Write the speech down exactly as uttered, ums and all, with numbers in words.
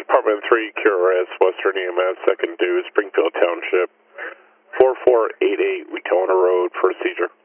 Department three, Q R S, Western E M S, second due, Springfield Township, four four eight eight Weetona Road, procedure.